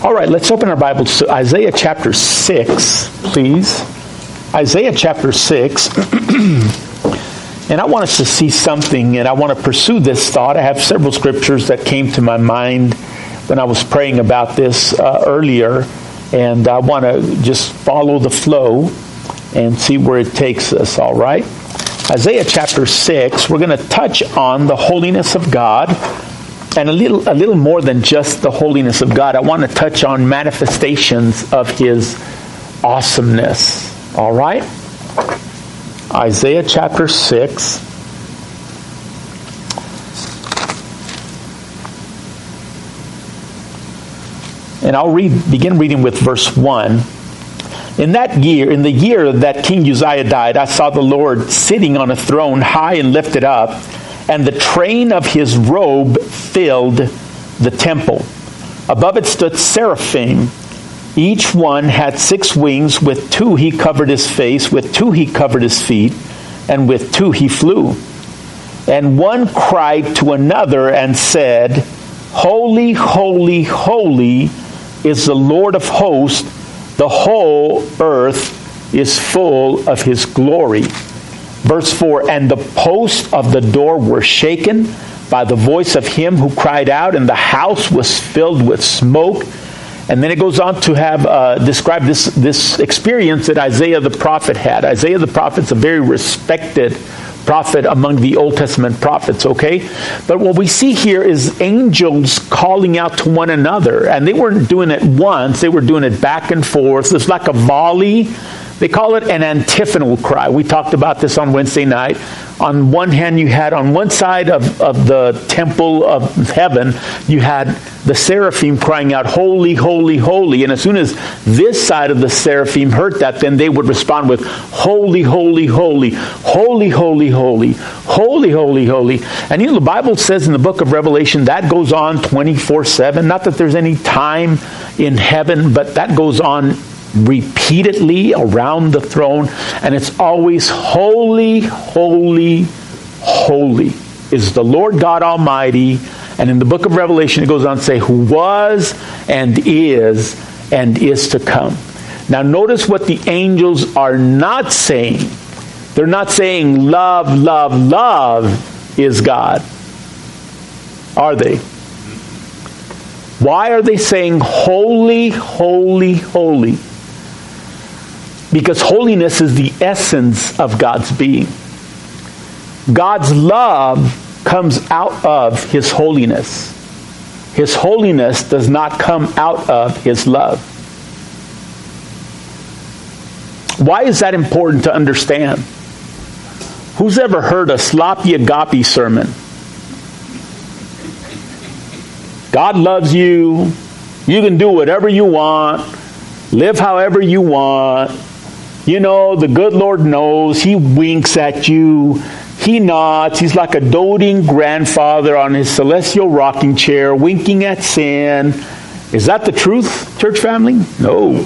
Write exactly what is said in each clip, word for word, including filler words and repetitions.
All right, let's open our Bibles to Isaiah chapter six, please. Isaiah chapter six. And I want us to see something, and I want to pursue this thought. I have several scriptures that came to my mind when I was praying about this uh, earlier, and I want to just follow the flow and see where it takes us, all right? Isaiah chapter six, we're going to touch on the holiness of God. And a little a little more than just the holiness of God. I want to touch on manifestations of His awesomeness. All right? Isaiah chapter six. And I'll read begin reading with verse one. In that year, in the year that King Uzziah died, I saw the Lord sitting on a throne high and lifted up, and the train of his robe filled the temple. Above it stood seraphim. Each one had six wings. With two he covered his face, with two he covered his feet, and with two he flew. And one cried to another and said, Holy, holy, holy is the Lord of hosts. The whole earth is full of His glory. Verse four, and the posts of the door were shaken by the voice of him who cried out, and the house was filled with smoke. And then it goes on to have uh, describe this, this experience that Isaiah the prophet had. Isaiah the prophet's a very respected prophet among the Old Testament prophets, okay? But what we see here is angels calling out to one another. And they weren't doing it once, they were doing it back and forth. It's like a volley. They call it an antiphonal cry. We talked about this on Wednesday night. On one hand, you had on one side of, of the temple of heaven, you had the seraphim crying out, Holy, holy, holy. And as soon as this side of the seraphim heard that, then they would respond with, Holy, holy, holy, holy, holy, holy, holy, holy, holy. And you know, the Bible says in the book of Revelation, that goes on twenty-four seven. Not that there's any time in heaven, but that goes on repeatedly around the throne, and it's always holy, holy, holy is the Lord God Almighty. And in the book of Revelation it goes on to say, who was and is and is to come. Now notice what the angels are not saying. They're not saying love, love, love is God, are they? Why are they saying holy, holy, holy? Because holiness is the essence of God's being. God's love comes out of His holiness. His holiness does not come out of His love. Why is that important to understand? Who's ever heard a sloppy agape sermon? God loves you. You can do whatever you want. Live however you want. You know, the good Lord knows. He winks at you. He nods. He's like a doting grandfather on his celestial rocking chair, winking at sin. Is that the truth, church family? No.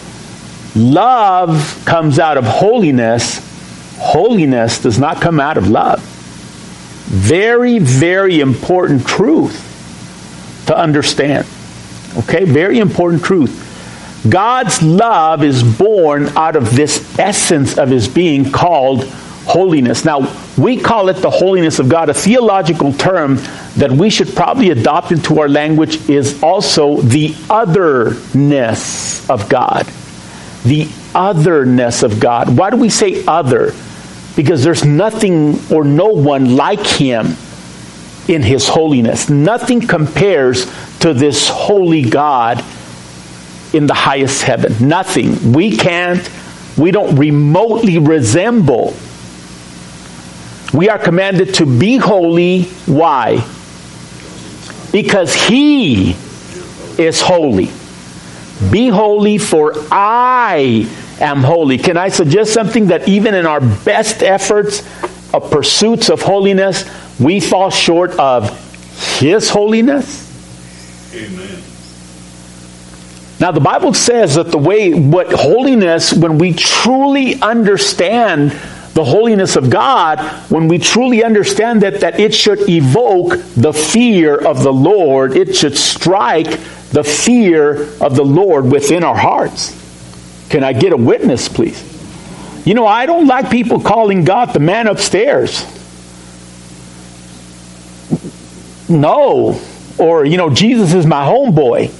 Love comes out of holiness. Holiness does not come out of love. Very, very important truth to understand. Okay? Very important truth. God's love is born out of this essence of His being called holiness. Now, we call it the holiness of God. A theological term that we should probably adopt into our language is also the otherness of God. The otherness of God. Why do we say other? Because there's nothing or no one like Him in His holiness. Nothing compares to this holy God in the highest heaven. Nothing. We can't, we don't remotely resemble. We are commanded to be holy. Why? Because He is holy. Be holy, for I am holy. Can I suggest something? That even in our best efforts of pursuits of holiness, we fall short of His holiness? Amen. Now, the Bible says that the way, what holiness, when we truly understand the holiness of God, when we truly understand that, that it should evoke the fear of the Lord, it should strike the fear of the Lord within our hearts. Can I get a witness, please? You know, I don't like people calling God the man upstairs. No. Or, you know, Jesus is my homeboy.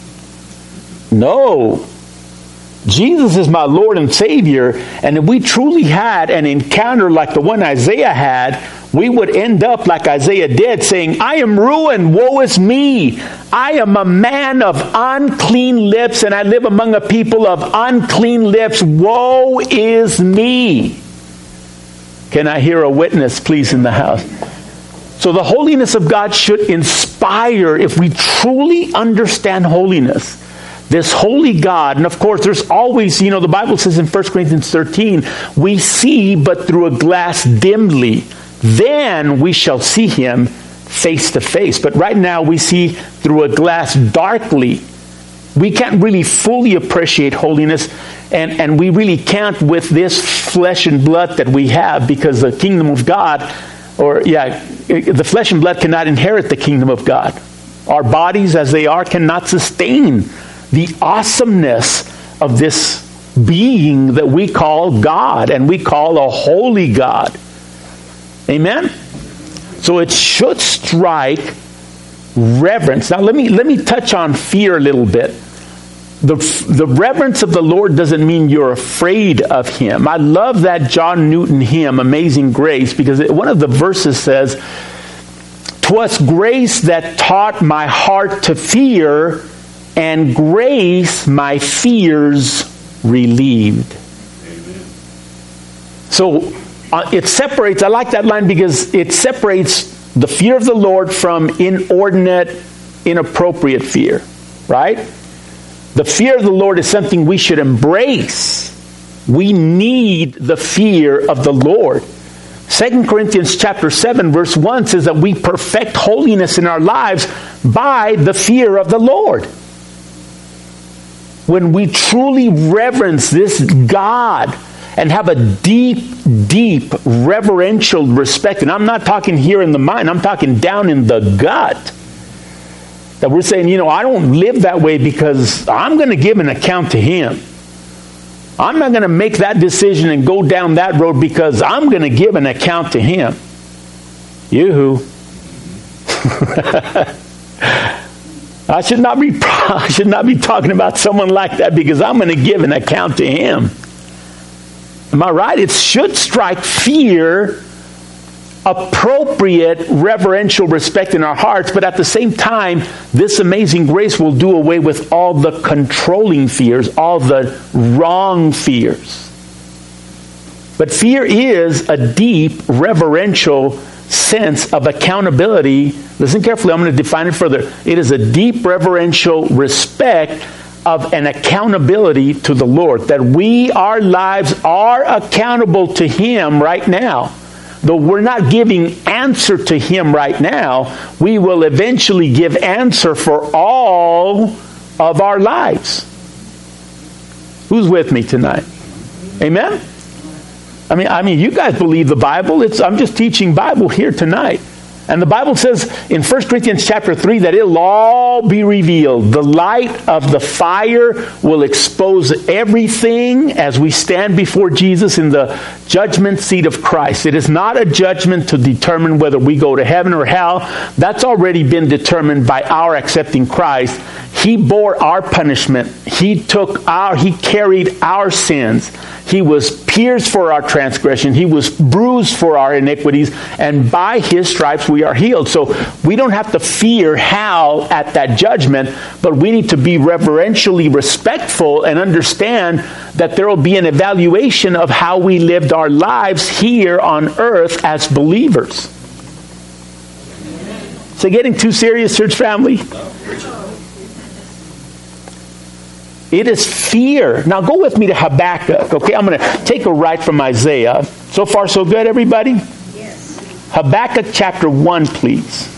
No. Jesus is my Lord and Savior. And if we truly had an encounter like the one Isaiah had, we would end up like Isaiah did, saying, I am ruined, woe is me. I am a man of unclean lips, and I live among a people of unclean lips. Woe is me. Can I hear a witness, please, in the house? So the holiness of God should inspire, if we truly understand holiness, this holy God. And of course, there's always, you know, the Bible says in First Corinthians thirteen, we see but through a glass dimly. Then we shall see him face to face. But right now we see through a glass darkly. We can't really fully appreciate holiness, and, and we really can't with this flesh and blood that we have, because the kingdom of God, or yeah, the flesh and blood cannot inherit the kingdom of God. Our bodies as they are cannot sustain the awesomeness of this being that we call God, and we call a holy God. Amen? So it should strike reverence. Now let me let me touch on fear a little bit. The, the reverence of the Lord doesn't mean you're afraid of him. I love that John Newton hymn, Amazing Grace, because it, one of the verses says, "'Twas grace that taught my heart to fear, and grace my fears relieved." Amen. So uh, it separates, I like that line because it separates the fear of the Lord from inordinate, inappropriate fear, right? The fear of the Lord is something we should embrace. We need the fear of the Lord. Second Corinthians chapter seven verse one says that we perfect holiness in our lives by the fear of the Lord. When we truly reverence this God and have a deep, deep reverential respect, and I'm not talking here in the mind, I'm talking down in the gut, that we're saying, you know, I don't live that way because I'm going to give an account to him. I'm not going to make that decision and go down that road because I'm going to give an account to him. Yoo-hoo. I should not be I should not be talking about someone like that because I'm going to give an account to him. Am I right? It should strike fear, appropriate reverential respect in our hearts, but at the same time, this amazing grace will do away with all the controlling fears, all the wrong fears. But fear is a deep reverential sense of accountability. Listen carefully, I'm going to define it further. It is a deep reverential respect of an accountability to the Lord. That we, our lives are accountable to him right now. Though we're not giving answer to him right now, we will eventually give answer for all of our lives. Who's with me tonight? Amen? I mean, I mean, you guys believe the Bible. It's, I'm just teaching Bible here tonight. And the Bible says in First Corinthians chapter three that it'll all be revealed. The light of the fire will expose everything as we stand before Jesus in the judgment seat of Christ. It is not a judgment to determine whether we go to heaven or hell. That's already been determined by our accepting Christ. He bore our punishment. He took our, he carried our sins. He was pierced for our transgression. He was bruised for our iniquities. And by his stripes we are healed. So we don't have to fear hell at that judgment, but we need to be reverentially respectful and understand that there will be an evaluation of how we lived our lives here on earth as believers. Is it getting too serious, church family? It is fear. Now go with me to Habakkuk. Okay, I'm going to take a right from Isaiah. So far so good, everybody? Yes. Habakkuk chapter one, please.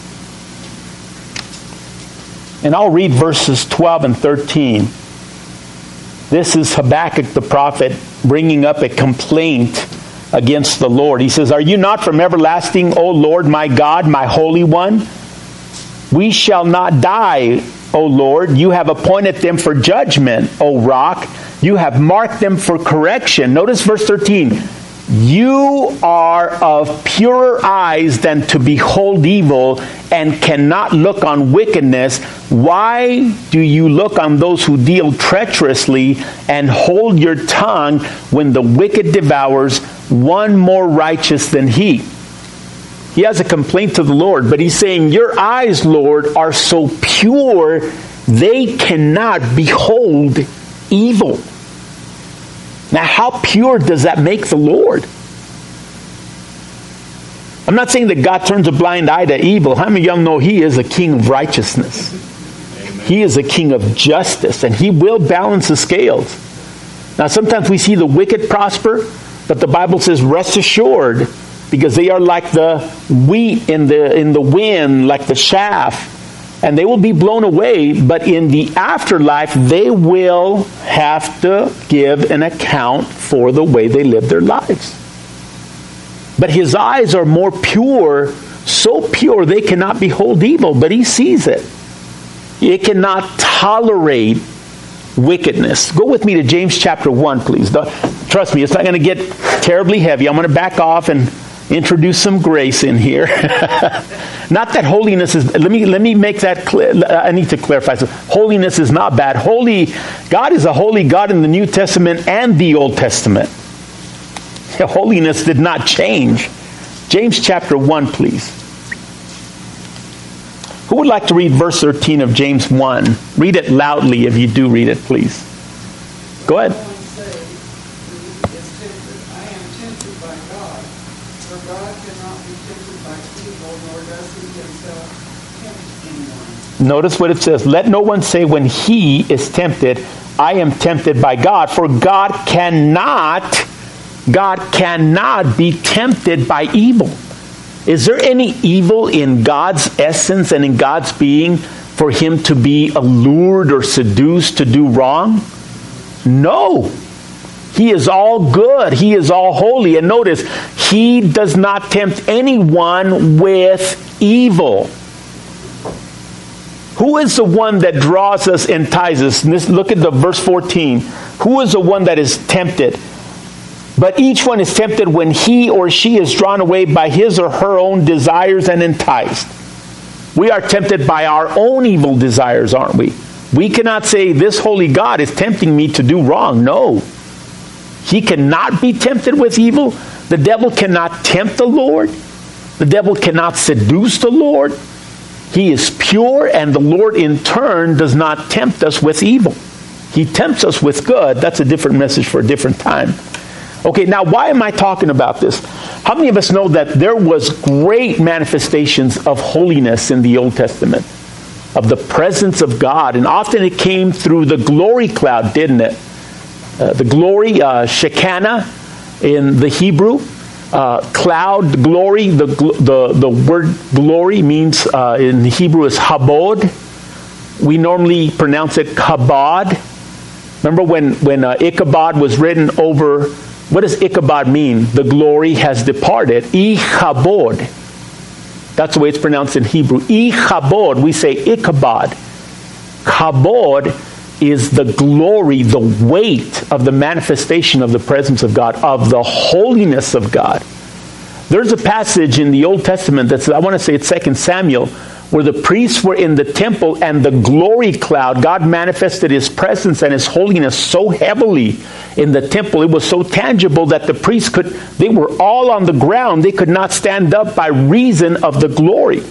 And I'll read verses twelve and thirteen. This is Habakkuk the prophet bringing up a complaint against the Lord. He says, "Are you not from everlasting, O Lord, my God, my Holy One? We shall not die. O Lord. You have appointed them for judgment, O rock. You have marked them for correction. Notice verse thirteen. You are of purer eyes than to behold evil, and cannot look on wickedness. Why do you look on those who deal treacherously, and hold your tongue when the wicked devours one more righteous than he? He has a complaint to the Lord, but he's saying, your eyes, Lord, are so pure, they cannot behold evil. Now, how pure does that make the Lord? I'm not saying that God turns a blind eye to evil. How many of y'all know He is a king of righteousness? Amen. He is a king of justice, and He will balance the scales. Now, sometimes we see the wicked prosper, but the Bible says, rest assured, because they are like the wheat in the in the wind, like the chaff. And they will be blown away, but in the afterlife, they will have to give an account for the way they live their lives. But His eyes are more pure, so pure they cannot behold evil, but He sees it. It cannot tolerate wickedness. Go with me to James chapter one, please. Trust me, it's not going to get terribly heavy. I'm going to back off and introduce some grace in here. Not that holiness is, let me let me make that clear. I need to clarify. So holiness is not bad. Holy, God is a holy God in the New Testament and the Old Testament. Holiness did not change. James chapter one, please. Who would like to read verse thirteen of James one? Read it loudly if you do read it, please. Go ahead. Notice what it says. Let no one say when he is tempted, I am tempted by God. For God cannot, God cannot be tempted by evil. Is there any evil in God's essence and in God's being for Him to be allured or seduced to do wrong? No. He is all good. He is all holy. And notice, He does not tempt anyone with evil. Who is the one that draws us and ties us? This, look at the verse fourteen. Who is the one that is tempted? But each one is tempted when he or she is drawn away by his or her own desires and enticed. We are tempted by our own evil desires, aren't we? We cannot say, this holy God is tempting me to do wrong. No. He cannot be tempted with evil. The devil cannot tempt the Lord. The devil cannot seduce the Lord. He is pure, and the Lord in turn does not tempt us with evil. He tempts us with good. That's a different message for a different time. Okay, now why am I talking about this? How many of us know that there was great manifestations of holiness in the Old Testament? Of the presence of God. And often it came through the glory cloud, didn't it? Uh, the glory, uh, Shekinah in the Hebrew. Uh, cloud, glory, the, the, the word glory means uh, in Hebrew is habod. We normally pronounce it kabod. Remember when, when uh, Ichabod was written over, what does Ichabod mean? The glory has departed. Ichabod. That's the way it's pronounced in Hebrew. Ichabod, we say Ichabod. Kabod is the glory, the weight of the manifestation of the presence of God, of the holiness of God. There's a passage in the Old Testament that's, I want to say it's Second Samuel, where the priests were in the temple and the glory cloud, God manifested His presence and His holiness so heavily in the temple. It was so tangible that the priests could, they were all on the ground. They could not stand up by reason of the glory.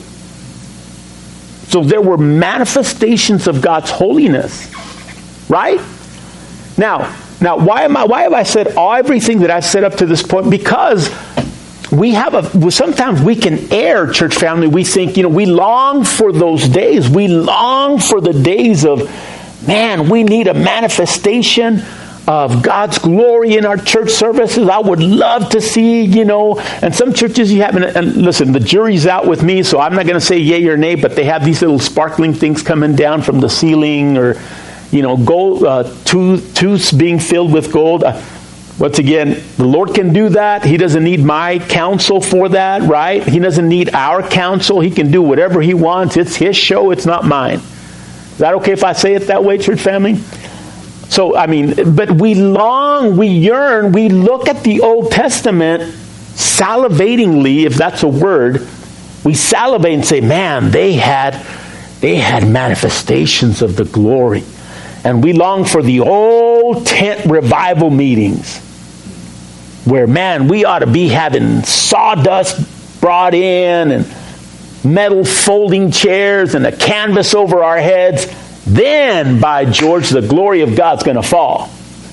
So there were manifestations of God's holiness. Right? Now, now, why am I? Why have I said all everything that I've said up to this point? Because we have a. Sometimes we can err, church family. We think, you know, we long for those days. We long for the days of, man, we need a manifestation of God's glory in our church services. I would love to see, you know, and some churches you have, and listen, the jury's out with me, so I'm not going to say yay or nay, but they have these little sparkling things coming down from the ceiling, or you know, gold, uh, tooth, tooths being filled with gold. Uh, once again, the Lord can do that. He doesn't need my counsel for that, right? He doesn't need our counsel. He can do whatever He wants. It's His show. It's not mine. Is that okay if I say it that way, church family? So, I mean, but we long, we yearn, we look at the Old Testament salivatingly, if that's a word. We salivate and say, man, they had, they had manifestations of the glory. And we long for the old tent revival meetings where, man, we ought to be having sawdust brought in and metal folding chairs and a canvas over our heads. Then, by George, the glory of God's going to fall.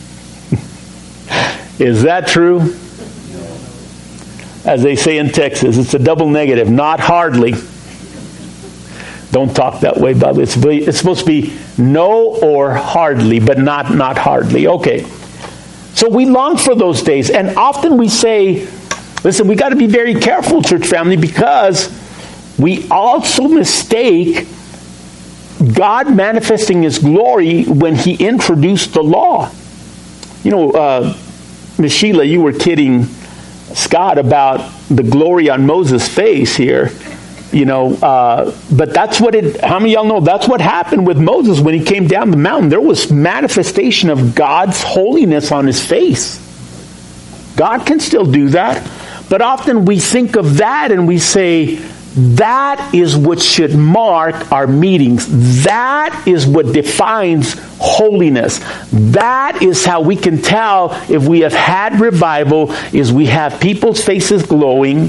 Is that true? As they say in Texas, it's a double negative. Not hardly. Don't talk that way, Bob. It's, it's supposed to be no or hardly, but not not hardly. Okay. So we long for those days. And often we say, listen, we got to be very careful, church family, because we also mistake God manifesting His glory when He introduced the law. You know, uh, Miss Sheila, you were kidding Scott about the glory on Moses' face here. You know, uh, but that's what it, how many of y'all know that's what happened with Moses when he came down the mountain? There was manifestation of God's holiness on his face. God can still do that. But often we think of that and we say, that is what should mark our meetings. That is what defines holiness. That is how we can tell if we have had revival, is we have people's faces glowing.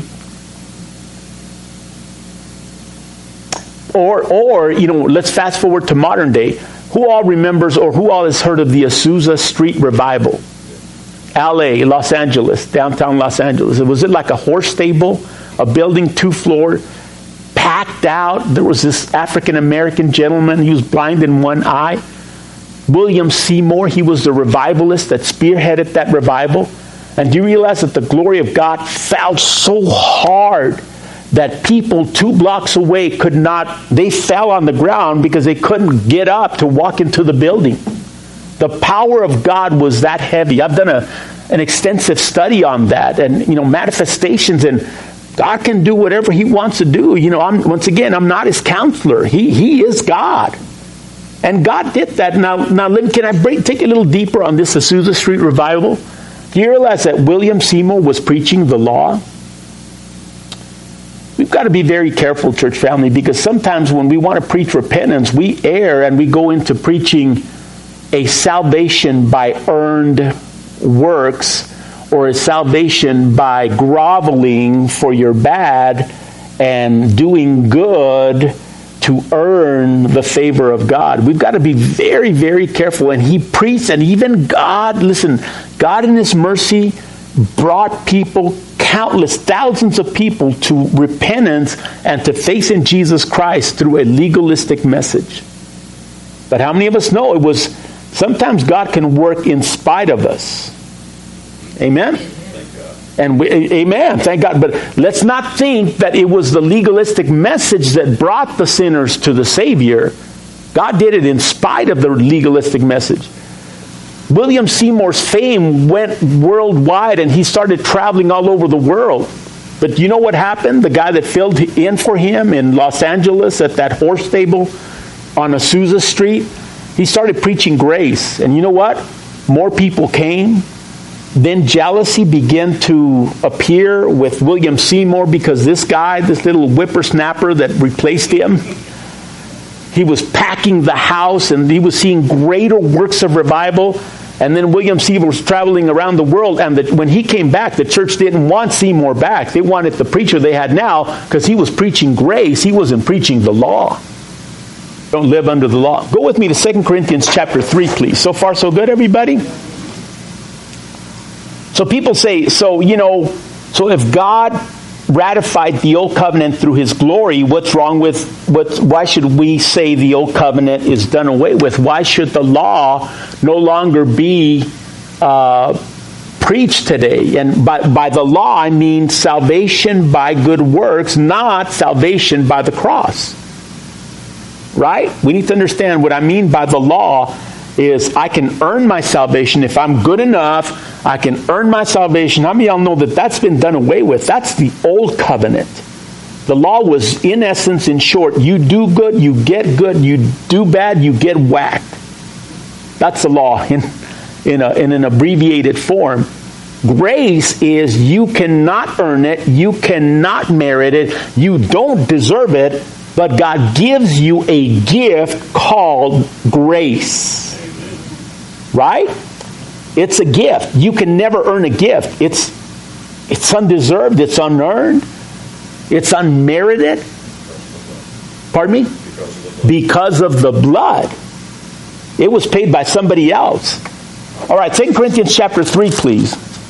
Or, or, you know, let's fast forward to modern day. Who all remembers or who all has heard of the Azusa Street Revival? L A, Los Angeles, downtown Los Angeles. Was it like a horse stable? A building, two floor, packed out. There was this African-American gentleman. He was blind in one eye. William Seymour, he was the revivalist that spearheaded that revival. And do you realize that the glory of God fell so hard that people two blocks away could not, they fell on the ground because they couldn't get up to walk into the building. The power of God was that heavy. I've done a, an extensive study on that, and, you know, manifestations, and God can do whatever He wants to do. You know, I'm, once again, I'm not His counselor. He He is God. And God did that. Now, now let me, can I break, take a little deeper on this Azusa Street Revival? Do you realize that William Seymour was preaching the law? We've got to be very careful, church family, because sometimes when we want to preach repentance, we err and we go into preaching a salvation by earned works, or a salvation by groveling for your bad and doing good to earn the favor of God. We've got to be very, very careful. And he preached, and even God, listen, God in His mercy brought people, countless, thousands of people, to repentance and to faith in Jesus Christ through a legalistic message. But how many of us know it was, sometimes God can work in spite of us. Amen? And we, amen, thank God. But let's not think that it was the legalistic message that brought the sinners to the Savior. God did it in spite of the legalistic message. William Seymour's fame went worldwide, and he started traveling all over the world. But you know what happened? The guy that filled in for him in Los Angeles at that horse stable on Azusa Street, he started preaching grace. And you know what? More people came. Then jealousy began to appear with William Seymour, because this guy, this little whippersnapper that replaced him, he was packing the house and he was seeing greater works of revival. And then William Seymour was traveling around the world, and the, when he came back, the church didn't want Seymour back. They wanted the preacher they had now, because he was preaching grace. He wasn't preaching the law. Don't live under the law. Go with me to Second Corinthians chapter three, please. So far, so good, everybody? So people say, so, you know, so if God ratified the old covenant through His glory, what's wrong with, what? Why should we say the old covenant is done away with? Why should the law no longer be uh, preached today? And by, by the law, I mean salvation by good works, not salvation by the cross. Right? We need to understand what I mean by the law is I can earn my salvation. If I'm good enough, I can earn my salvation. How many of y'all know that that's been done away with? That's the old covenant. The law was, in essence, in short, you do good, you get good, you do bad, you get whacked. That's the law in, in, a, in an abbreviated form. Grace is you cannot earn it, you cannot merit it, you don't deserve it, but God gives you a gift called grace. Right? It's a gift. You can never earn a gift. It's, it's undeserved, it's unearned. It's unmerited. Pardon me? Because of the blood. It was paid by somebody else. All right, Second Corinthians chapter three, please.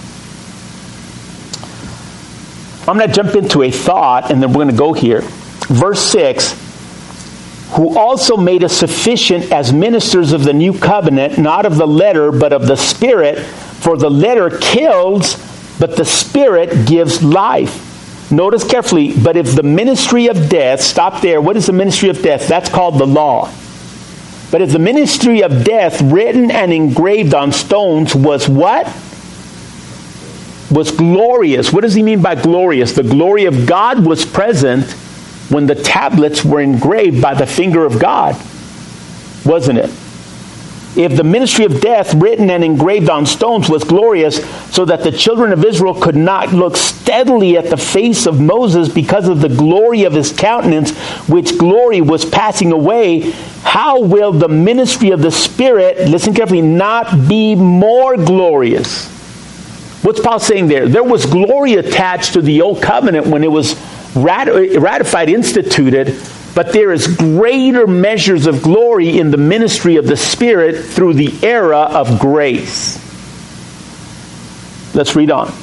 I'm going to jump into a thought, and then we're going to go here. Verse six. Who also made us sufficient as ministers of the new covenant, not of the letter, but of the Spirit. For the letter kills, but the Spirit gives life. Notice carefully, but if the ministry of death, stop there. What is the ministry of death? That's called the law. But if the ministry of death, written and engraved on stones, was what? Was glorious. What does he mean by glorious? The glory of God was present when the tablets were engraved by the finger of God. Wasn't it? If the ministry of death, written and engraved on stones, was glorious, so that the children of Israel could not look steadily at the face of Moses because of the glory of his countenance, which glory was passing away, how will the ministry of the Spirit, listen carefully, not be more glorious? What's Paul saying there? There was glory attached to the old covenant when it was ratified, instituted, but there is greater measures of glory in the ministry of the Spirit through the era of grace. Let's read on.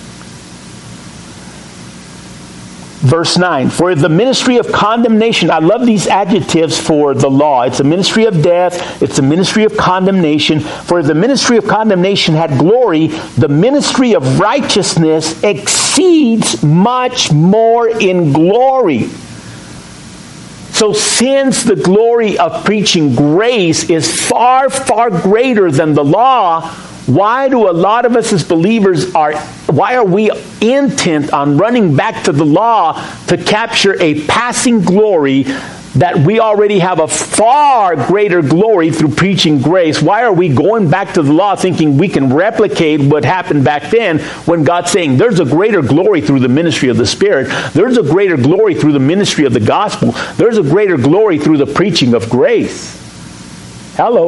Verse nine, for the ministry of condemnation, I love these adjectives for the law. It's a ministry of death, it's a ministry of condemnation. For the ministry of condemnation had glory, the ministry of righteousness exceeds much more in glory. So since the glory of preaching grace is far, far greater than the law, why do a lot of us as believers are, why are we intent on running back to the law to capture a passing glory that we already have a far greater glory through preaching grace? Why are we going back to the law thinking we can replicate what happened back then when God's saying there's a greater glory through the ministry of the Spirit. There's a greater glory through the ministry of the gospel. There's a greater glory through the preaching of grace. Hello.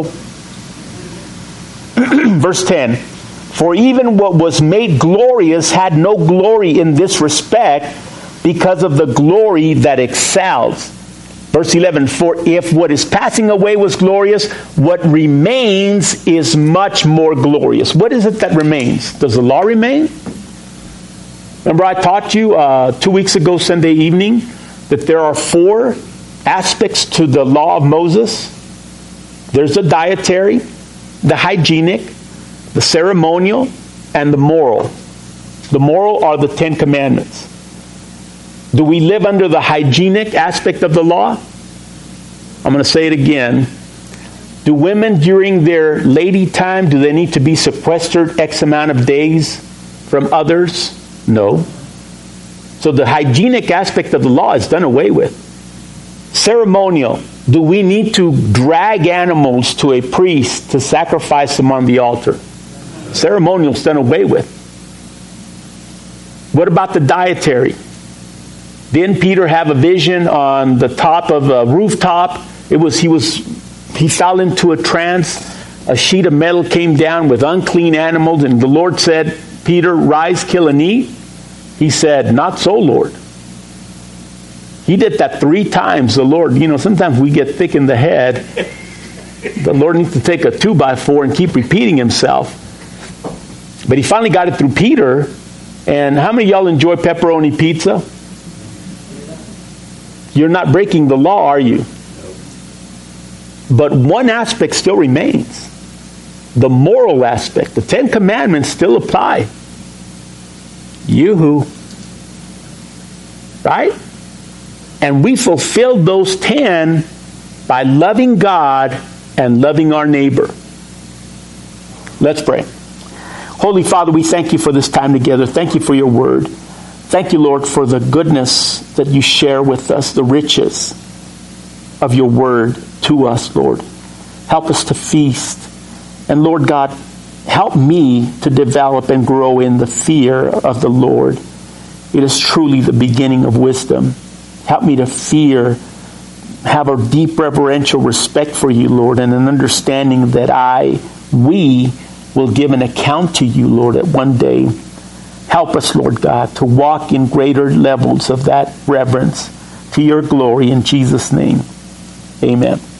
Verse ten. For even what was made glorious had no glory in this respect because of the glory that excels. Verse eleven, for if what is passing away was glorious, what remains is much more glorious. What is it that remains? Does the law remain? Remember I taught you uh, two weeks ago, Sunday evening, that there are four aspects to the law of Moses. There's the dietary, the hygienic, the ceremonial, and the moral. The moral are the Ten Commandments. Do we live under the hygienic aspect of the law? I'm going to say it again. Do women during their lady time, do they need to be sequestered X amount of days from others? No. So the hygienic aspect of the law is done away with. Ceremonial. Do we need to drag animals to a priest to sacrifice them on the altar? Ceremonial is done away with. What about the dietary? Didn't Peter have a vision on the top of a rooftop? It was he was he fell into a trance. A sheet of metal came down with unclean animals, and the Lord said, Peter, rise, kill, and eat. He said, not so, Lord. He did that three times. The Lord, you know, sometimes we get thick in the head. The Lord needs to take a two by four and keep repeating himself. But he finally got it through Peter. And how many of y'all enjoy pepperoni pizza? You're not breaking the law, are you? But one aspect still remains. The moral aspect. The Ten Commandments still apply. Yoo-hoo. Right? And we fulfilled those ten by loving God and loving our neighbor. Let's pray. Holy Father, we thank you for this time together. Thank you for your word. Thank you, Lord, for the goodness that you share with us, the riches of your word to us, Lord. Help us to feast. And Lord God, help me to develop and grow in the fear of the Lord. It is truly the beginning of wisdom. Help me to fear, have a deep reverential respect for you, Lord, and an understanding that I, we, will give an account to you, Lord, at one day. Help us, Lord God, to walk in greater levels of that reverence to your glory in Jesus' name. Amen.